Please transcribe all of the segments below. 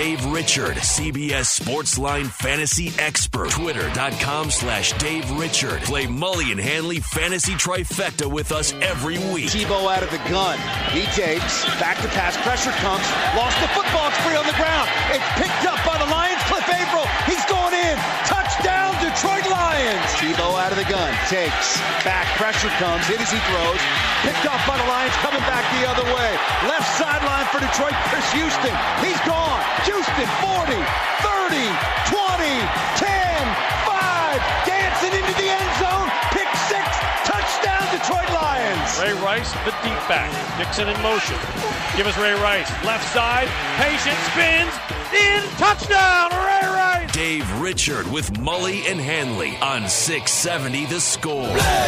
Dave Richard, CBS Sportsline fantasy expert. Twitter.com/Dave Richard. Play Mully and Hanley Fantasy Trifecta with us every week. Tebow out of the gun. He takes. Back to pass. Pressure comes. Lost the football. It's free on the ground. It's picked up by the Lions. Cliff Averill. He's going in. Touchdown, Detroit Lions. Tebow out of the gun. Takes. Back. Pressure comes. Hit as he throws. Picked up by the Lions. Coming back the other way. Left sideline for Detroit. Chris Houston. He's gone. Houston 40, 30, 20, 10, 5. Dancing into the end zone. Pick 6. Touchdown, Detroit Lions. Ray Rice, the deep back. Dixon in motion. Give us Ray Rice. Left side. Patient spins. In. Touchdown, Ray Rice. Dave Richard with Mully and Hanley on 670 The Score.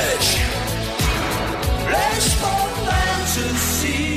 Flash for fantasy.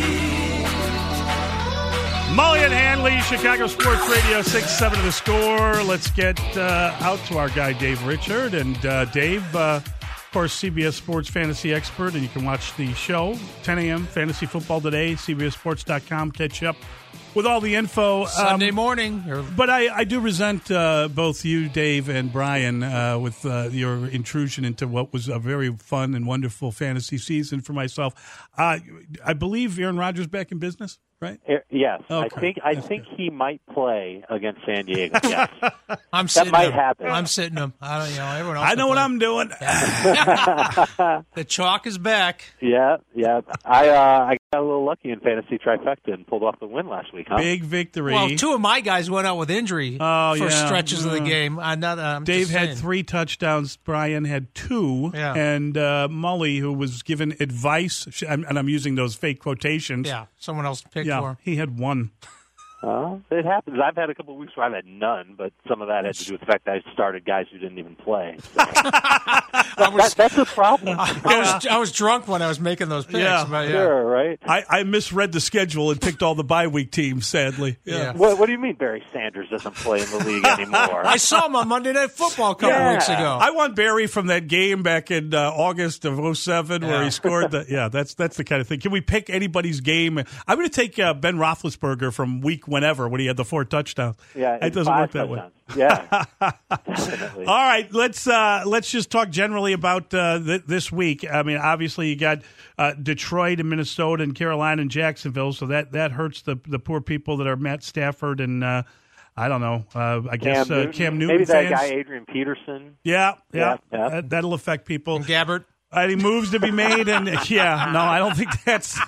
Mully and Hanley, Chicago Sports Radio, 670 The Score. Let's get out to our guy, Dave Richard. And Dave, of course, CBS Sports fantasy expert, and you can watch the show, 10 a.m., Fantasy Football Today, CBSSports.com. Catch up with all the info. Sunday morning. But I do resent both you, Dave, and Brian with your intrusion into what was a very fun and wonderful fantasy season for myself. I believe Aaron Rodgers back in business, right? Yes. Okay. I think he might play against San Diego. Yes. That might happen. I'm sitting him. Everyone else. I know what I'm doing. The chalk is back. Yeah. I got a little lucky in fantasy trifecta and pulled off the win last week. Huh? Big victory. Well, 2 of my guys went out with injury for stretches of the game. Dave had 3 touchdowns. Brian had 2. Yeah. And Mully, who was given advice, and I'm using those fake quotations. Yeah, someone else picked for. He had 1. It happens. I've had a couple of weeks where I've had none, but some of that had to do with the fact that I started guys who didn't even play. So. That's a problem. I was drunk when I was making those picks. Yeah. But Sure, right? I misread the schedule and picked all the bye week teams, sadly. Yeah. What do you mean Barry Sanders doesn't play in the league anymore? I saw him on Monday Night Football a couple weeks ago. I want Barry from that game back in August of 2007 where he scored the. Yeah, that's the kind of thing. Can we pick anybody's game? I'm going to take Ben Roethlisberger from week whenever when he had the 4 touchdowns. Yeah, it doesn't work that way. Yeah, definitely. All right, let's just talk generally about this week. I mean, obviously you got Detroit and Minnesota and Carolina and Jacksonville, so that hurts the poor people that are Matt Stafford and I don't know. I guess Cam Newton maybe that fans. guy Adrian Peterson. Yeah. That'll affect people. And Gabbert. Any moves to be made, and I don't think that's.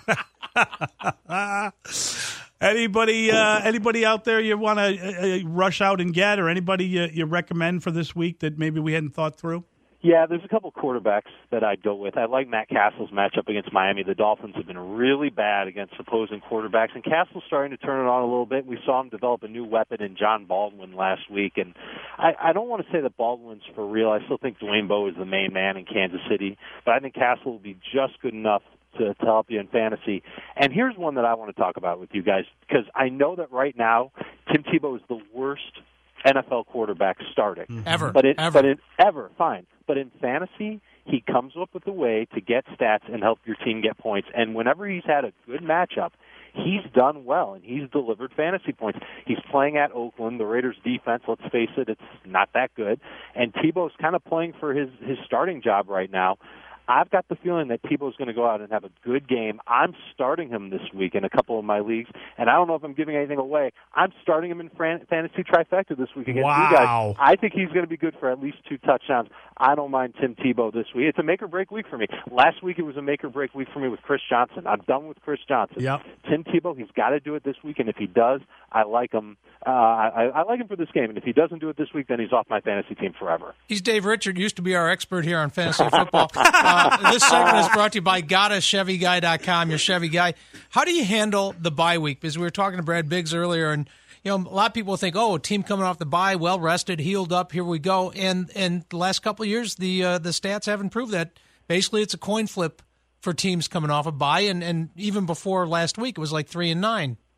Anybody out there you want to rush out and get, or anybody you recommend for this week that maybe we hadn't thought through? Yeah, there's a couple quarterbacks that I'd go with. I like Matt Castle's matchup against Miami. The Dolphins have been really bad against opposing quarterbacks, and Castle's starting to turn it on a little bit. We saw him develop a new weapon in John Baldwin last week, and I don't want to say that Baldwin's for real. I still think Dwayne Bowe is the main man in Kansas City, but I think Castle will be just good enough to help you in fantasy. And here's one that I want to talk about with you guys, because I know that right now Tim Tebow is the worst NFL quarterback starting. Ever. Fine. But in fantasy, he comes up with a way to get stats and help your team get points. And whenever he's had a good matchup, he's done well, and he's delivered fantasy points. He's playing at Oakland. The Raiders' defense, let's face it, it's not that good. And Tebow's kind of playing for his starting job right now. I've got the feeling that Tebow's going to go out and have a good game. I'm starting him this week in a couple of my leagues, and I don't know if I'm giving anything away. I'm starting him in fantasy trifecta this week against you guys. I think he's going to be good for at least 2 touchdowns. I don't mind Tim Tebow this week. It's a make-or-break week for me. Last week it was a make-or-break week for me with Chris Johnson. I'm done with Chris Johnson. Yep. Tim Tebow, he's got to do it this week, and if he does, I like him. I like him for this game, and if he doesn't do it this week, then he's off my fantasy team forever. He's Dave Richard, used to be our expert here on fantasy football. This segment is brought to you by GottaChevyGuy.com, your Chevy guy. How do you handle the bye week? Because we were talking to Brad Biggs earlier, and a lot of people think, a team coming off the bye, well rested, healed up, here we go. And the last couple of years, the stats haven't proved that. Basically, it's a coin flip for teams coming off a bye, and even before last week, it was like 3-9.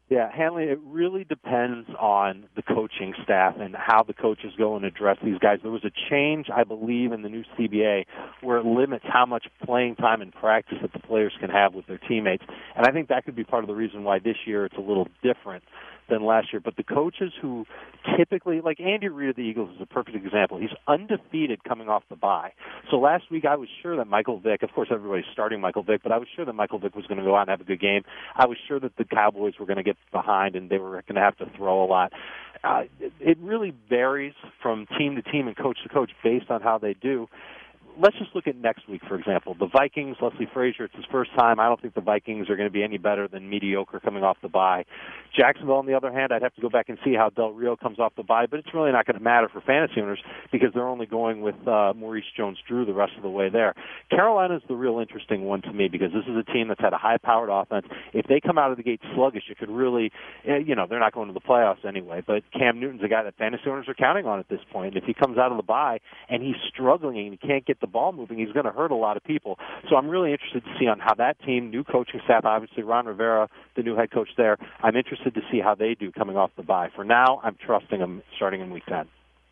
Yeah, Hanley, it really depends on the coaching staff and how the coaches go and address these guys. There was a change, I believe, in the new CBA where it limits how much playing time and practice that the players can have with their teammates. And I think that could be part of the reason why this year it's a little different than last year. But the coaches who typically, like Andy Reid of the Eagles is a perfect example. He's undefeated coming off the bye. So last week I was sure that Michael Vick, of course everybody's starting Michael Vick, but I was sure that Michael Vick was going to go out and have a good game. I was sure that the Cowboys were going to get behind and they were going to have to throw a lot. It really varies from team to team and coach to coach based on how they do. Let's just look at next week, for example. The Vikings, Leslie Frazier, it's his first time. I don't think the Vikings are going to be any better than mediocre coming off the bye. Jacksonville, on the other hand, I'd have to go back and see how Del Rio comes off the bye, but it's really not going to matter for fantasy owners because they're only going with Maurice Jones-Drew the rest of the way there. Carolina's the real interesting one to me because this is a team that's had a high-powered offense. If they come out of the gate sluggish, it could really, they're not going to the playoffs anyway, but Cam Newton's a guy that fantasy owners are counting on at this point. If he comes out of the bye and he's struggling and he can't get the ball moving, he's going to hurt a lot of people. So I'm really interested to see on how that team, new coaching staff, obviously Ron Rivera, the new head coach there, I'm interested to see how they do coming off the bye. For now, I'm trusting them starting in week 10.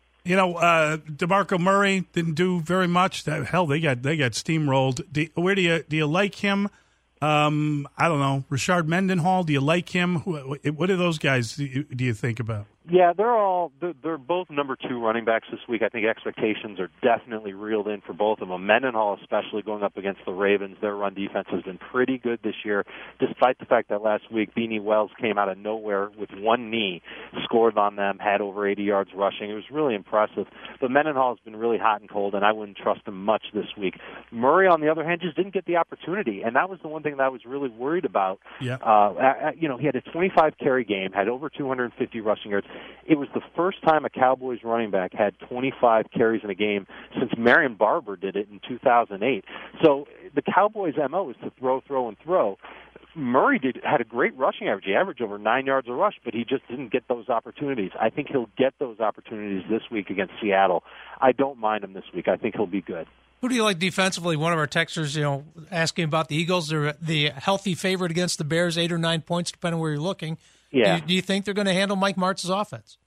DeMarco Murray didn't do very much. Hell, they got steamrolled. Where do you like him? I don't know. Rashard Mendenhall, do you like him? What are those guys do you think about? Yeah, they're both number 2 running backs this week. I think expectations are definitely reeled in for both of them. Mendenhall, especially going up against the Ravens, their run defense has been pretty good this year, despite the fact that last week Beanie Wells came out of nowhere with one knee, scored on them, had over 80 yards rushing. It was really impressive. But Mendenhall has been really hot and cold, and I wouldn't trust him much this week. Murray, on the other hand, just didn't get the opportunity, and that was the one thing that I was really worried about. Yeah. He had a 25-carry game, had over 250 rushing yards. It was the first time a Cowboys running back had 25 carries in a game since Marion Barber did it in 2008. So the Cowboys' MO is to throw. Murray had a great rushing average. He averaged over 9 yards a rush, but he just didn't get those opportunities. I think he'll get those opportunities this week against Seattle. I don't mind him this week. I think he'll be good. Who do you like defensively? One of our texters, asking about the Eagles. They're the healthy favorite against the Bears, 8 or 9 points, depending on where you're looking. Yeah. Do you think they're going to handle Mike Martz's offense?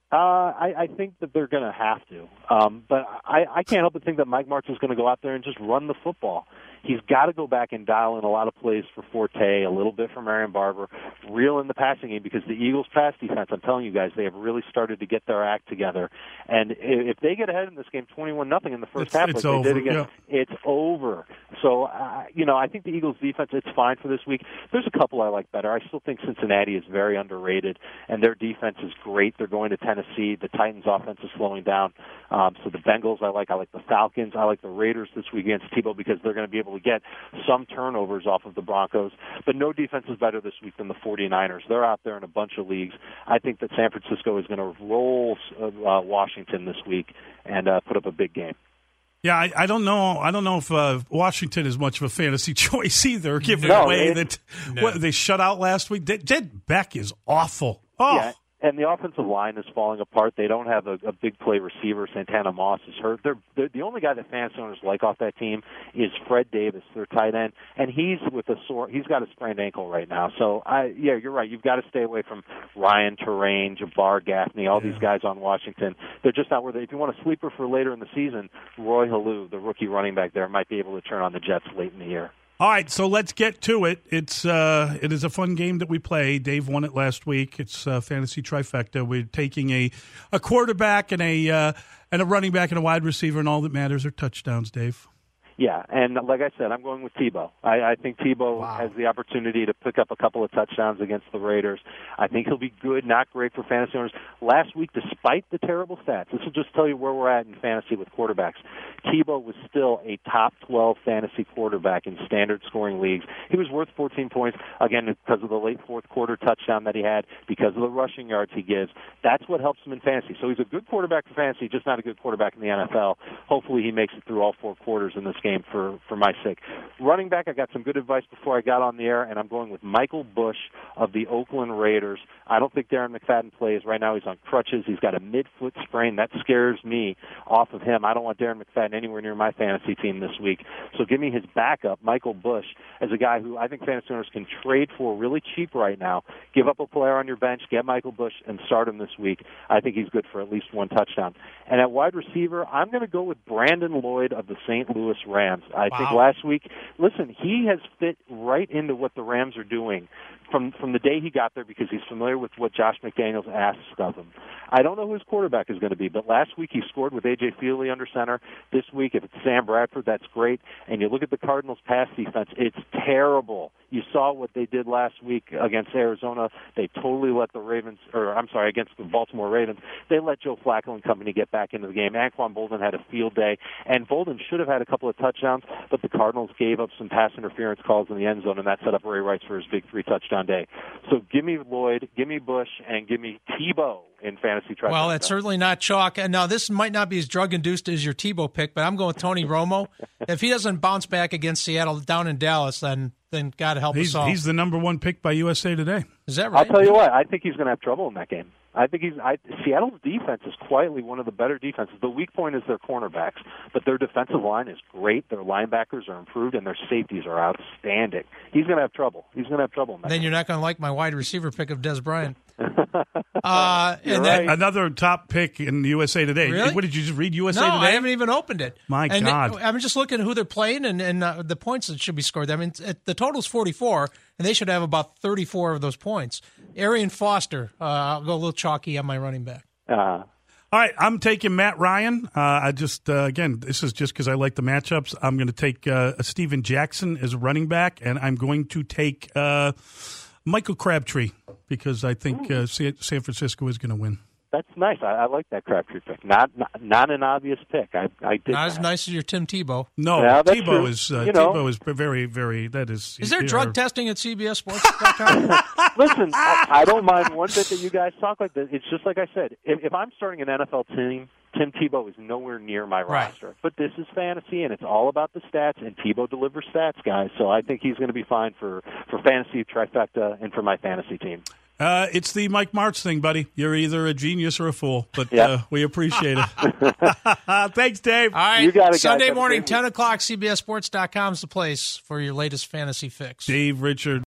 I think that they're going to have to. But I can't help but think that Mike Martz is going to go out there and just run the football. He's got to go back and dial in a lot of plays for Forte, a little bit for Marion Barber, reel in the passing game because the Eagles' pass defense, I'm telling you guys, they have really started to get their act together. And if they get ahead in this game 21-0 in the first half, it's like over. They did again, it's over. So, I think the Eagles' defense, it's fine for this week. There's a couple I like better. I still think Cincinnati is very underrated, and their defense is great. They're going to Tennessee. The Titans' offense is slowing down. So the Bengals I like the Falcons. I like the Raiders this week against Tebow because they're going to be able to get some turnovers off of the Broncos. But no defense is better this week than the 49ers. They're out there in a bunch of leagues. I think that San Francisco is going to roll Washington this week and put up a big game. Yeah, I don't know. I don't know if Washington is much of a fantasy choice either, given the way that they shut out last week. Jed Beck is awful. Oh. Yeah. And the offensive line is falling apart. They don't have a big play receiver. Santana Moss is hurt. They're the only guy that fantasy owners like off that team is Fred Davis, their tight end, and he's got a sprained ankle right now. So you're right. You've got to stay away from Ryan Terrain, Jabbar Gaffney, all these guys on Washington. They're just not worth it. If you want a sleeper for later in the season, Roy Halou, the rookie running back there, might be able to turn on the Jets late in the year. All right, so let's get to it. It is a fun game that we play. Dave won it last week. It's fantasy trifecta. We're taking a quarterback and a running back and a wide receiver, and all that matters are touchdowns, Dave. Yeah, and like I said, I'm going with Tebow. I think Tebow has the opportunity to pick up a couple of touchdowns against the Raiders. I think he'll be good, not great for fantasy owners. Last week, despite the terrible stats, this will just tell you where we're at in fantasy with quarterbacks. Tebow was still a top 12 fantasy quarterback in standard scoring leagues. He was worth 14 points, again, because of the late fourth quarter touchdown that he had, because of the rushing yards he gives. That's what helps him in fantasy. So he's a good quarterback for fantasy, just not a good quarterback in the NFL. Hopefully he makes it through all 4 quarters in this game game for my sake. Running back, I got some good advice before I got on the air, and I'm going with Michael Bush of the Oakland Raiders. I don't think Darren McFadden plays. Right now he's on crutches. He's got a mid-foot sprain. That scares me off of him. I don't want Darren McFadden anywhere near my fantasy team this week. So give me his backup, Michael Bush, as a guy who I think fantasy owners can trade for really cheap right now. Give up a player on your bench, get Michael Bush, and start him this week. I think he's good for at least one touchdown. And at wide receiver, I'm going to go with Brandon Lloyd of the St. Louis Rams. I think last week, listen, he has fit right into what the Rams are doing from the day he got there because he's familiar with what Josh McDaniels asks of him. I don't know who his quarterback is going to be, but last week he scored with A.J. Feely under center. This week, if it's Sam Bradford, that's great. And you look at the Cardinals' pass defense, it's terrible. You saw what they did last week against Arizona. They totally let the against the Baltimore Ravens. They let Joe Flacco and company get back into the game. Anquan Bolden had a field day, and Bolden should have had a couple of touchdowns, but the Cardinals gave up some pass interference calls in the end zone, and that set up Ray Rice for his big 3-touchdown day. So give me Lloyd, give me Bush, and give me Tebow in fantasy trifecta. Well, it's certainly not chalk. And now this might not be as drug-induced as your Tebow pick, but I'm going with Tony Romo. If he doesn't bounce back against Seattle down in Dallas, then God help us all. He's the number one pick by USA Today. Is that right? I'll tell you what, I think he's going to have trouble in that game. I think Seattle's defense is quietly one of the better defenses. The weak point is their cornerbacks, but their defensive line is great. Their linebackers are improved, and their safeties are outstanding. He's going to have trouble. He's going to have trouble in that Then game. you're not going to like my wide receiver pick of Des Bryant. Another top pick in USA Today. Really? What did you just read? USA No, Today? I haven't even opened it. God. I'm just looking at who they're playing and the points that should be scored. I mean, the total's 44, and they should have about 34 of those points. Arian Foster, I'll go a little chalky on my running back. All right, I'm taking Matt Ryan. I just, again, this is just because I like the matchups. I'm going to take Steven Jackson as running back, and I'm going to take Michael Crabtree because I think San Francisco is going to win. That's nice. I like that Crabtree pick. Not an obvious pick. I did not as nice as your Tim Tebow. No, yeah, Tebow is Tebow is very, very. That is. Is there drug testing at CBSSports.com? Listen, I don't mind one bit that you guys talk like this. It's just like I said. If I'm starting an NFL team, Tim Tebow is nowhere near my roster. But this is fantasy, and it's all about the stats, and Tebow delivers stats, guys. So I think he's going to be fine for fantasy trifecta and for my fantasy team. It's the Mike Martz thing, buddy. You're either a genius or a fool, but we appreciate it. Thanks, Dave. All right, you got it, Sunday guys. morning, 10 o'clock, CBSSports.com is the place for your latest fantasy fix. Dave Richard.